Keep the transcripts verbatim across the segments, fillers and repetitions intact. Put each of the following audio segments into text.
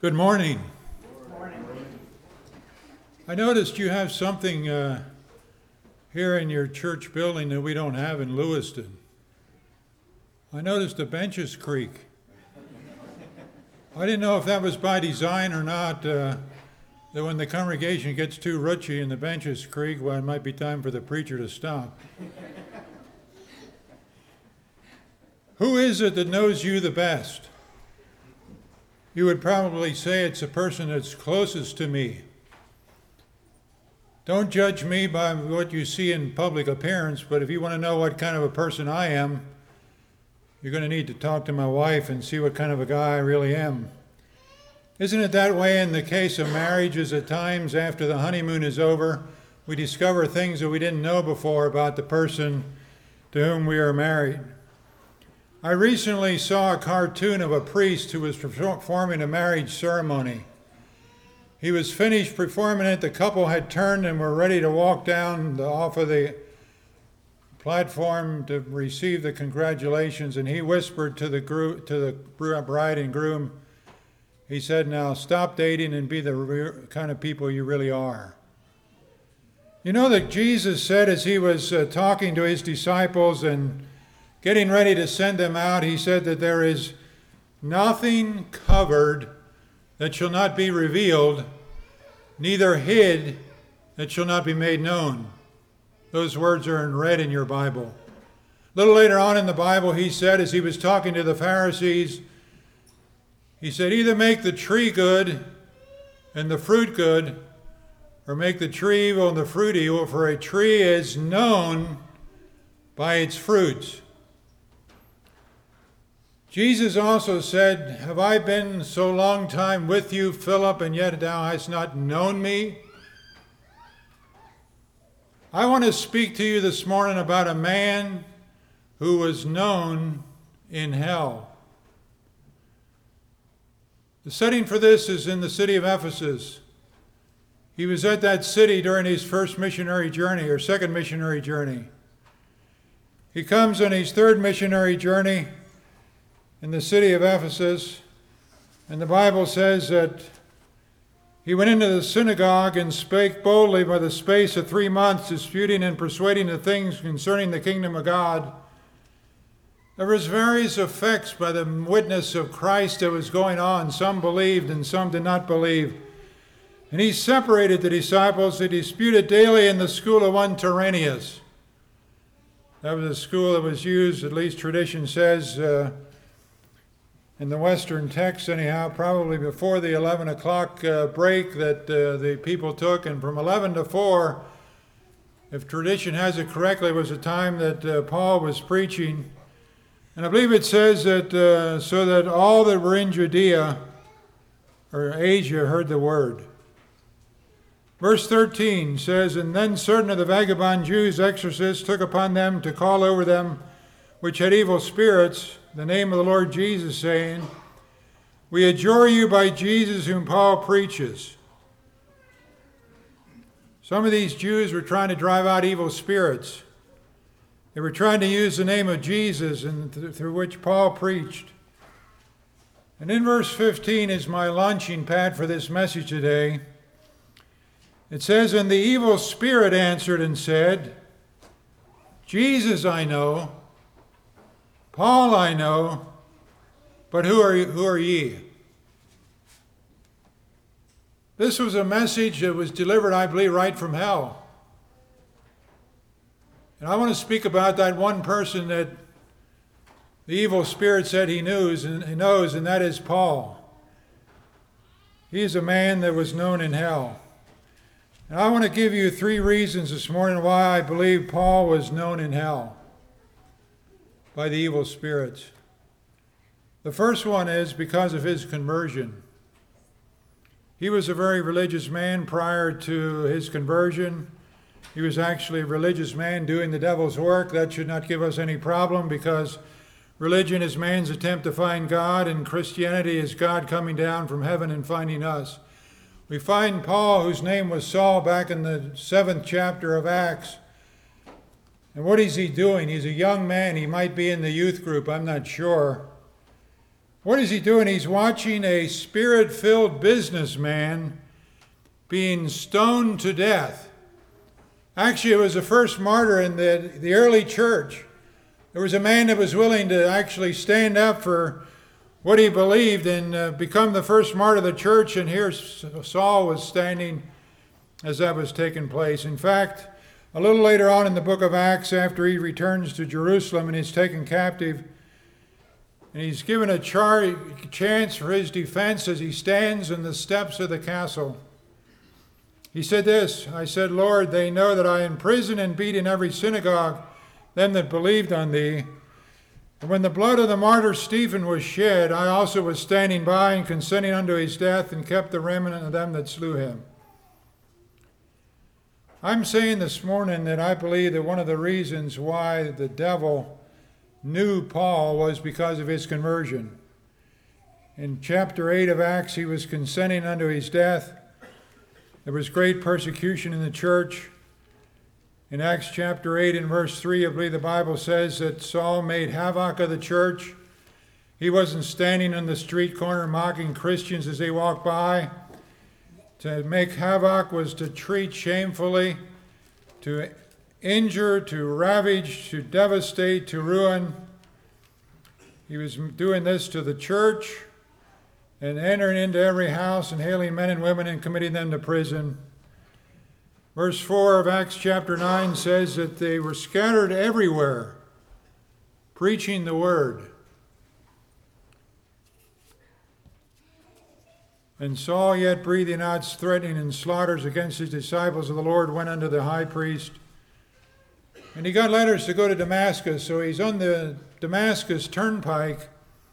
Good morning. Good morning. I noticed you have something uh, here in your church building that we don't have in Lewiston. I noticed a Benches Creek. I didn't know if that was by design or not, uh, that when the congregation gets too rootsy in the Benches Creek, well, it might be time for the preacher to stop. Who is it that knows you the best? You would probably say it's the person that's closest to me. Don't judge me by what you see in public appearance, but if you want to know what kind of a person I am, you're going to need to talk to my wife and see what kind of a guy I really am. Isn't it that way in the case of marriages at times after the honeymoon is over? We discover things that we didn't know before about the person to whom we are married. I recently saw a cartoon of a priest who was performing a marriage ceremony. He was finished performing it, the couple had turned and were ready to walk down the, off of the platform to receive the congratulations, and he whispered to the, gro- to the bride and groom, he said, "Now stop dating and be the re- kind of people you really are." You know that Jesus said as he was uh, talking to his disciples and getting ready to send them out, he said that there is nothing covered that shall not be revealed, neither hid that shall not be made known. Those words are in red in your Bible. A little later on in the Bible, he said, as he was talking to the Pharisees, he said, either make the tree good and the fruit good, or make the tree evil and the fruit evil, for a tree is known by its fruits. Jesus also said, have I been so long time with you, Philip, and yet thou hast not known me? I want to speak to you this morning about a man who was known in hell. The setting for this is in the city of Ephesus. He was at that city during his first missionary journey, or second missionary journey. He comes on his third missionary journey in the city of Ephesus, and the Bible says that he went into the synagogue and spake boldly by the space of three months, disputing and persuading the things concerning the kingdom of God. There was various effects by the witness of Christ that was going on. Some believed and some did not believe. And he separated the disciples. They disputed daily in the school of one Tyrannus. That was a school that was used, at least tradition says, uh, in the Western text anyhow, probably before the eleven o'clock uh, break that uh, the people took. And from eleven to four, if tradition has it correctly, was a time that uh, Paul was preaching. And I believe it says that uh, so that all that were in Judea or Asia heard the word. Verse thirteen says, and then certain of the vagabond Jews, exorcists, took upon them to call over them which had evil spirits, the name of the Lord Jesus, saying, we adjure you by Jesus whom Paul preaches. Some of these Jews were trying to drive out evil spirits. They were trying to use the name of Jesus, and th- through which Paul preached. And in verse fifteen is my launching pad for this message today. It says, and the evil spirit answered and said, Jesus I know, Paul I know, but who are, who are ye? This was a message that was delivered, I believe, right from hell. And I want to speak about that one person that the evil spirit said he knows, and he knows, and that is Paul. He is a man that was known in hell. And I want to give you three reasons this morning why I believe Paul was known in hell by the evil spirits. The first one is because of his conversion. He was a very religious man prior to his conversion. He was actually a religious man doing the devil's work. That should not give us any problem, because religion is man's attempt to find God, and Christianity is God coming down from heaven and finding us. We find Paul, whose name was Saul, back in the seventh chapter of Acts. And what is he doing? He's a young man. He might be in the youth group, I'm not sure. What is he doing? He's watching a spirit-filled businessman being stoned to death. Actually, it was the first martyr in the, the early church. There was a man that was willing to actually stand up for what he believed and uh, become the first martyr of the church, and here Saul was standing as that was taking place. In fact, a little later on in the book of Acts, after he returns to Jerusalem and is taken captive, and he's given a char- chance for his defense as he stands in the steps of the castle. He said this, I said, Lord, they know that I imprison and beat in every synagogue them that believed on thee. And when the blood of the martyr Stephen was shed, I also was standing by and consenting unto his death, and kept the remnant of them that slew him. I'm saying this morning that I believe that one of the reasons why the devil knew Paul was because of his conversion. In chapter eight of Acts, he was consenting unto his death. There was great persecution in the church. In Acts chapter eight and verse three, I believe the Bible says that Saul made havoc of the church. He wasn't standing on the street corner mocking Christians as they walked by. To make havoc was to treat shamefully, to injure, to ravage, to devastate, to ruin. He was doing this to the church and entering into every house and hailing men and women and committing them to prison. Verse four of Acts chapter nine says that they were scattered everywhere, preaching the word. And Saul, yet breathing out threatening and slaughters against his disciples of the Lord, went unto the high priest. And he got letters to go to Damascus, so he's on the Damascus turnpike.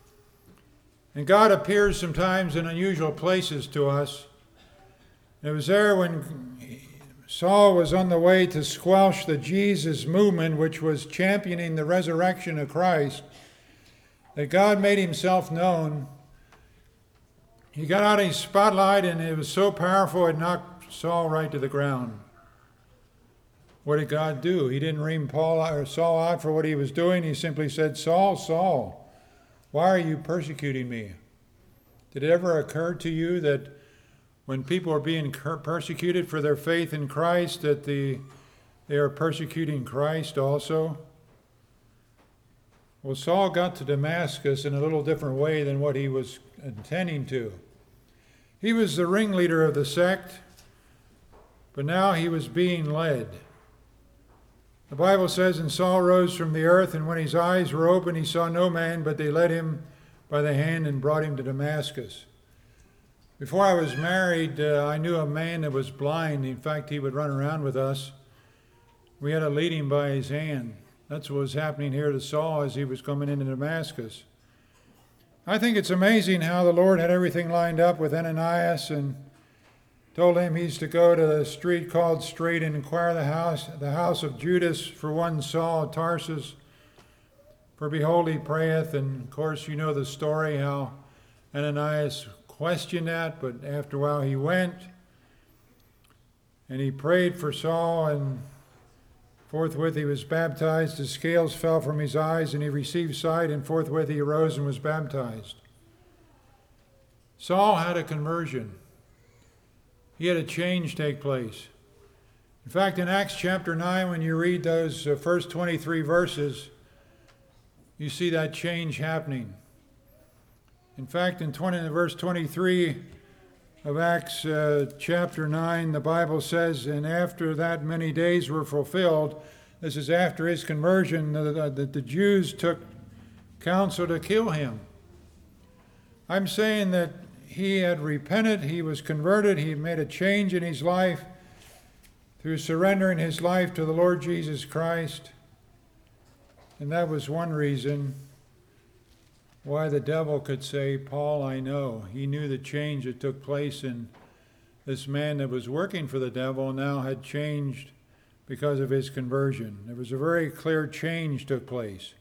And God appears sometimes in unusual places to us. It was there when Saul was on the way to squelch the Jesus movement, which was championing the resurrection of Christ, that God made himself known. He got out his spotlight, and it was so powerful it knocked Saul right to the ground. What did God do? He didn't ream Paul or Saul out for what he was doing. He simply said, Saul, Saul, why are you persecuting me? Did it ever occur to you that when people are being persecuted for their faith in Christ, that the, they are persecuting Christ also? Well, Saul got to Damascus in a little different way than what he was intending to. He was the ringleader of the sect, but now he was being led. The Bible says, and Saul rose from the earth, and when his eyes were open, he saw no man, but they led him by the hand and brought him to Damascus. Before I was married, uh, I knew a man that was blind. In fact, he would run around with us. We had to lead him by his hand. That's what was happening here to Saul as he was coming into Damascus. I think it's amazing how the Lord had everything lined up with Ananias and told him he's to go to the street called Straight and inquire the house, the house of Judas for one Saul of Tarsus. For behold, he prayeth. And of course, you know the story how Ananias questioned that, but after a while he went and he prayed for Saul, and forthwith he was baptized. The scales fell from his eyes, and he received sight, and forthwith he arose and was baptized. Saul had a conversion. He had a change take place. In fact, in Acts chapter nine, when you read those uh, first twenty-three verses, you see that change happening. In fact, in twenty, verse twenty-three of Acts uh, chapter nine, the Bible says, and after that many days were fulfilled, this is after his conversion, that the, the Jews took counsel to kill him. I'm saying that he had repented, he was converted, he made a change in his life through surrendering his life to the Lord Jesus Christ. And that was one reason why the devil could say, Paul, I know. He knew the change that took place in this man that was working for the devil now had changed because of his conversion. There was a very clear change took place.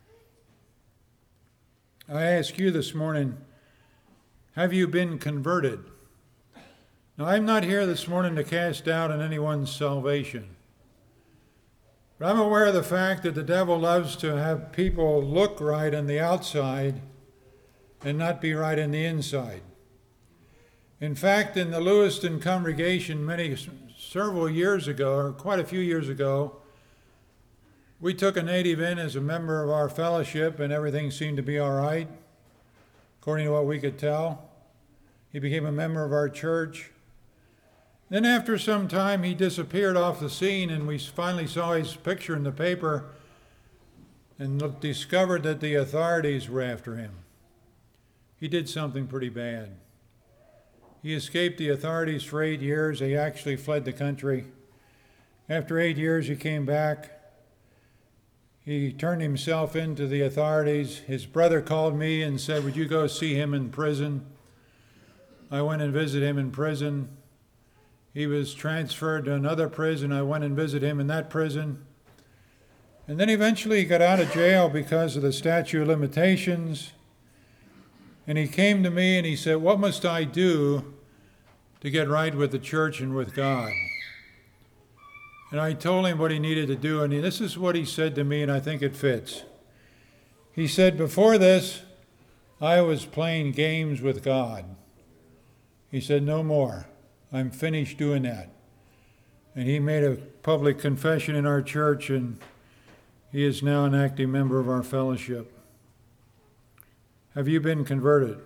I ask you this morning, have you been converted? Now, I'm not here this morning to cast doubt on anyone's salvation. But I'm aware of the fact that the devil loves to have people look right on the outside, and not be right in the inside. In fact, in the Lewiston congregation many, several years ago, or quite a few years ago, we took a native in as a member of our fellowship, and everything seemed to be all right, according to what we could tell. He became a member of our church. Then after some time, he disappeared off the scene, and we finally saw his picture in the paper and discovered that the authorities were after him. He did something pretty bad. He escaped the authorities for eight years. He actually fled the country. After eight years, he came back. He turned himself into the authorities. His brother called me and said, "Would you go see him in prison?" I went and visited him in prison. He was transferred to another prison. I went and visited him in that prison. And then eventually he got out of jail because of the statute of limitations. And he came to me and he said, "What must I do to get right with the church and with God?" And I told him what he needed to do, and this is what he said to me, and I think it fits. He said, "Before this, I was playing games with God." He said, "No more. I'm finished doing that." And he made a public confession in our church, and he is now an active member of our fellowship. Have you been converted?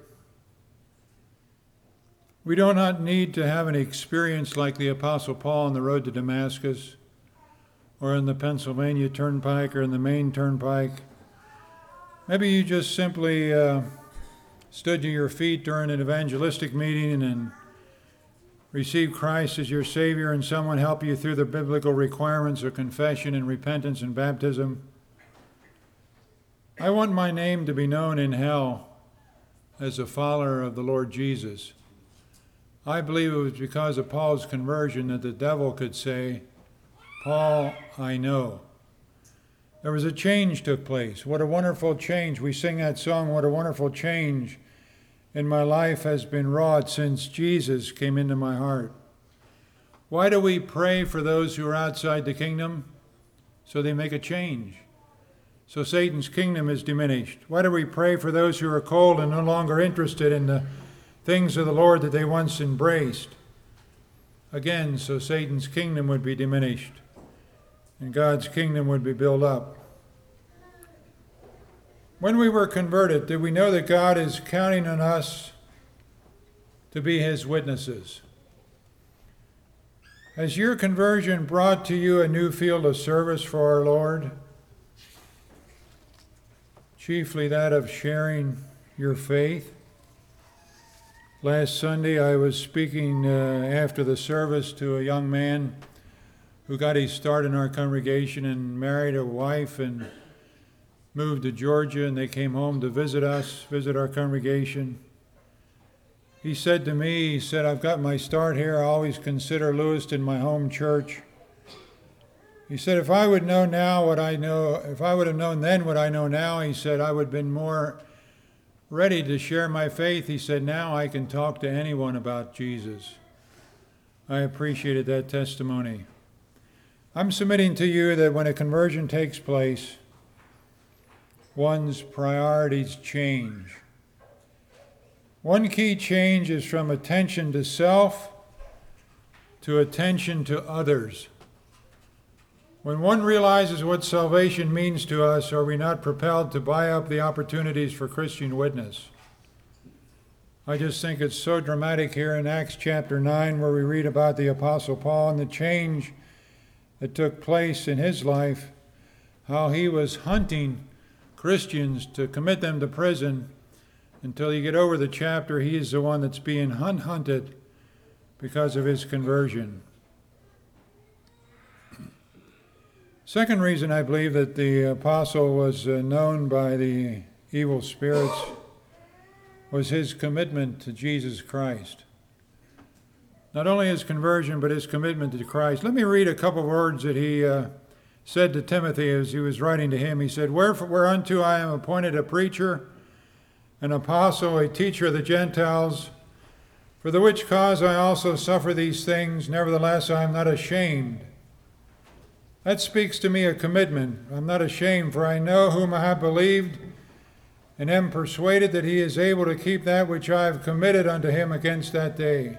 We do not need to have an experience like the Apostle Paul on the road to Damascus, or in the Pennsylvania Turnpike, or in the Maine Turnpike. Maybe you just simply uh, stood to your feet during an evangelistic meeting and received Christ as your Savior, and someone helped you through the biblical requirements of confession and repentance and baptism. I want my name to be known in hell as a follower of the Lord Jesus. I believe it was because of Paul's conversion that the devil could say, "Paul, I know." There was a change took place. What a wonderful change. We sing that song, "What a wonderful change in my life has been wrought since Jesus came into my heart." Why do we pray for those who are outside the kingdom? So they make a change. So Satan's kingdom is diminished. Why do we pray for those who are cold and no longer interested in the things of the Lord that they once embraced? Again, so Satan's kingdom would be diminished and God's kingdom would be built up. When we were converted, did we know that God is counting on us to be his witnesses? Has your conversion brought to you a new field of service for our Lord? Chiefly that of sharing your faith. Last Sunday, I was speaking uh, after the service to a young man who got his start in our congregation and married a wife and moved to Georgia, and they came home to visit us, visit our congregation. He said to me, he said, "I've got my start here. I always consider Lewiston my home church." He said, "If I would know now what I know, if I would have known then what I know now," he said, "I would have been more ready to share my faith." He said, "Now I can talk to anyone about Jesus." I appreciated that testimony. I'm submitting to you that when a conversion takes place, one's priorities change. One key change is from attention to self to attention to others. When one realizes what salvation means to us, are we not propelled to buy up the opportunities for Christian witness? I just think it's so dramatic here in Acts chapter nine, where we read about the Apostle Paul and the change that took place in his life, how he was hunting Christians to commit them to prison. Until you get over the chapter, he is the one that's being hunt hunted because of his conversion. Second reason I believe that the apostle was uh, known by the evil spirits was his commitment to Jesus Christ. Not only his conversion, but his commitment to Christ. Let me read a couple words that he uh, said to Timothy as he was writing to him. He said, Wherefore, Whereunto I am appointed a preacher, an apostle, a teacher of the Gentiles, for the which cause I also suffer these things, nevertheless I am not ashamed. That speaks to me a commitment. I'm not ashamed, for I know whom I have believed, and am persuaded that he is able to keep that which I have committed unto him against that day.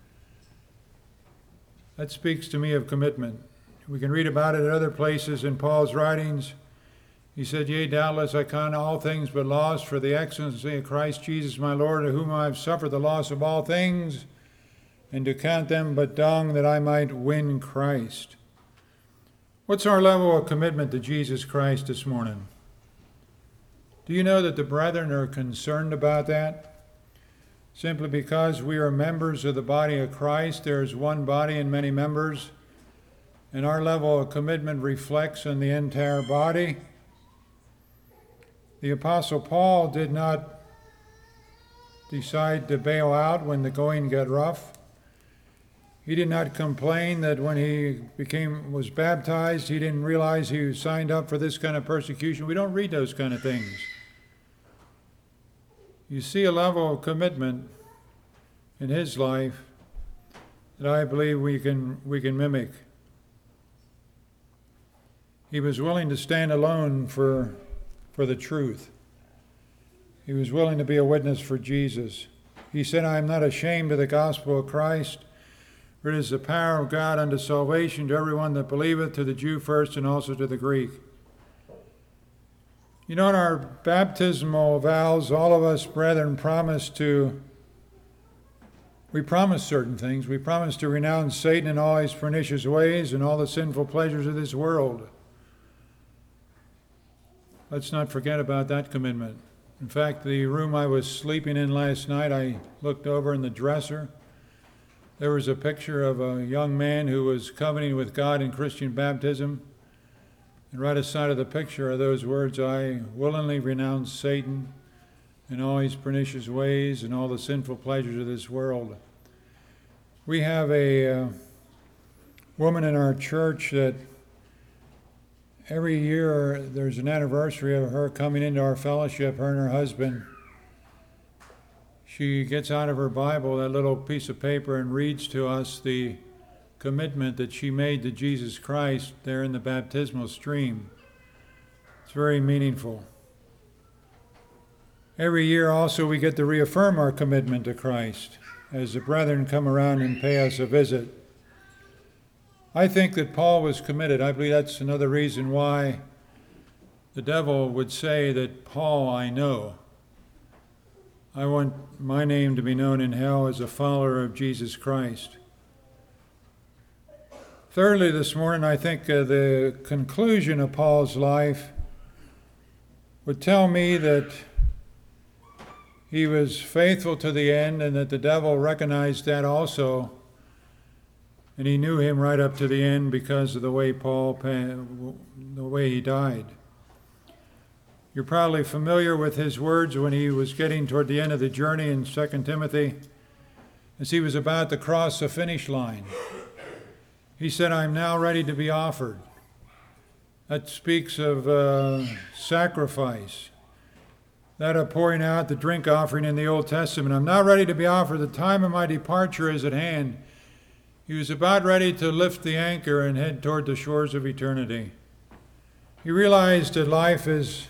That speaks to me of commitment. We can read about it at other places in Paul's writings. He said, Yea, doubtless I count all things but loss for the excellency of Christ Jesus my Lord, to whom I have suffered the loss of all things, and to count them but dung, that I might win Christ. What's our level of commitment to Jesus Christ this morning? Do you know that the brethren are concerned about that? Simply because we are members of the body of Christ, there is one body and many members, and our level of commitment reflects on the entire body. The Apostle Paul did not decide to bail out when the going got rough. He did not complain that when he became was baptized, he didn't realize he was signed up for this kind of persecution. We don't read those kind of things. You see a level of commitment in his life that I believe we can we can mimic. He was willing to stand alone for, for the truth. He was willing to be a witness for Jesus. He said, I am not ashamed of the gospel of Christ, for it is the power of God unto salvation to everyone that believeth, to the Jew first and also to the Greek. You know, in our baptismal vows, all of us brethren promise to, we promise certain things. We promise to renounce Satan and all his pernicious ways and all the sinful pleasures of this world. Let's not forget about that commitment. In fact, the room I was sleeping in last night, I looked over in the dresser. There was a picture of a young man who was covenanting with God in Christian baptism. And right aside of the picture are those words, I willingly renounce Satan and all his pernicious ways and all the sinful pleasures of this world. We have a uh, woman in our church that every year there's an anniversary of her coming into our fellowship, her and her husband. She gets out of her Bible that little piece of paper and reads to us the commitment that she made to Jesus Christ there in the baptismal stream. It's very meaningful. Every year also we get to reaffirm our commitment to Christ as the brethren come around and pay us a visit. I think that Paul was committed. I believe that's another reason why the devil would say that Paul I know. I want my name to be known in hell as a follower of Jesus Christ. Thirdly, this morning, I think uh, the conclusion of Paul's life would tell me that he was faithful to the end and that the devil recognized that also. And he knew him right up to the end because of the way Paul, the way he died. You're probably familiar with his words when he was getting toward the end of the journey in Second Timothy, as he was about to cross the finish line. He said, I'm now ready to be offered. That speaks of uh, sacrifice. That of pouring out the drink offering in the Old Testament. I'm now ready to be offered. The time of my departure is at hand. He was about ready to lift the anchor and head toward the shores of eternity. He realized that life is,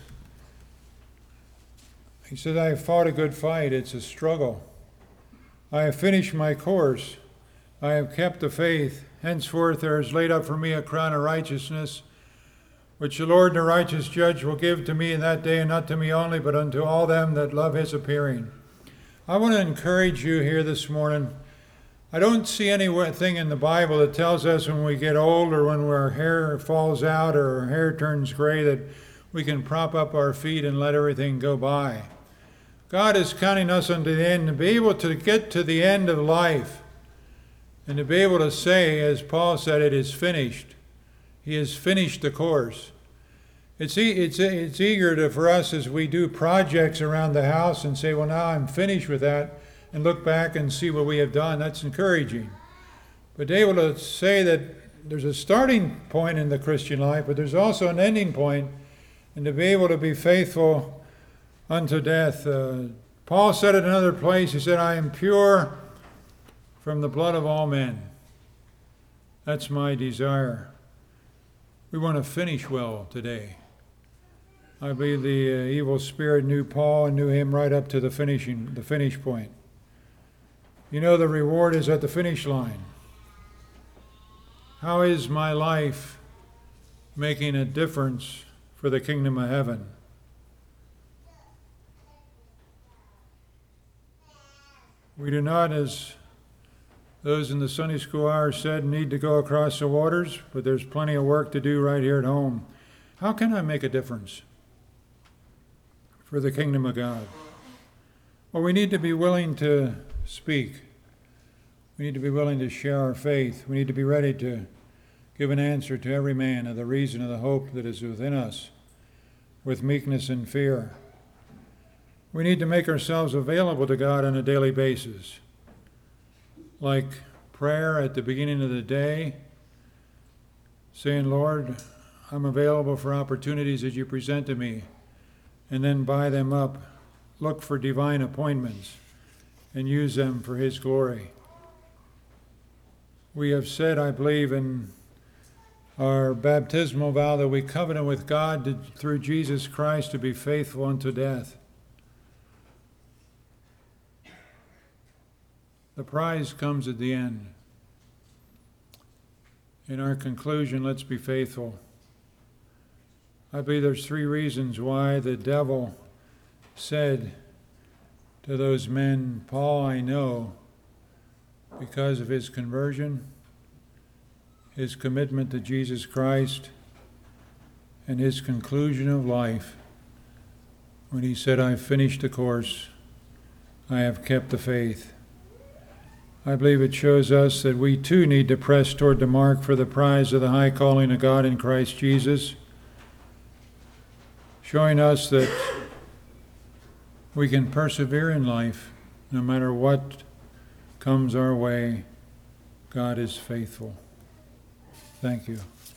he said, I have fought a good fight. It's a struggle. I have finished my course. I have kept the faith. Henceforth there is laid up for me a crown of righteousness, which the Lord, the righteous judge, will give to me in that day, and not to me only, but unto all them that love his appearing. I want to encourage you here this morning. I don't see anything in the Bible that tells us when we get old or when our hair falls out or our hair turns gray that we can prop up our feet and let everything go by. God is counting us unto the end to be able to get to the end of life and to be able to say, as Paul said, it is finished. He has finished the course. It's, e- it's, it's eager to, for us as we do projects around the house and say, well, now I'm finished with that, and look back and see what we have done. That's encouraging. But to be able to say that there's a starting point in the Christian life, but there's also an ending point, and to be able to be faithful unto death. Uh, Paul said it in another place, he said, I am pure from the blood of all men. That's my desire. We want to finish well today. I believe the uh, evil spirit knew Paul and knew him right up to the finishing, the finish point. You know, the reward is at the finish line. How is my life making a difference for the kingdom of heaven? We do not, as those in the Sunday school hour said, need to go across the waters, but there's plenty of work to do right here at home. How can I make a difference for the kingdom of God? Well, we need to be willing to speak. We need to be willing to share our faith. We need to be ready to give an answer to every man of the reason of the hope that is within us with meekness and fear. We need to make ourselves available to God on a daily basis, like prayer at the beginning of the day, saying, Lord, I'm available for opportunities that you present to me, and then buy them up, look for divine appointments, and use them for his glory. We have said, I believe, in our baptismal vow that we covenant with God to, through Jesus Christ to be faithful unto death. The prize comes at the end. In our conclusion, let's be faithful. I believe there's three reasons why the devil said to those men, Paul, I know, because of his conversion, his commitment to Jesus Christ, and his conclusion of life, when he said, I've finished the course, I have kept the faith. I believe it shows us that we too need to press toward the mark for the prize of the high calling of God in Christ Jesus, showing us that we can persevere in life no matter what comes our way. God is faithful. Thank you.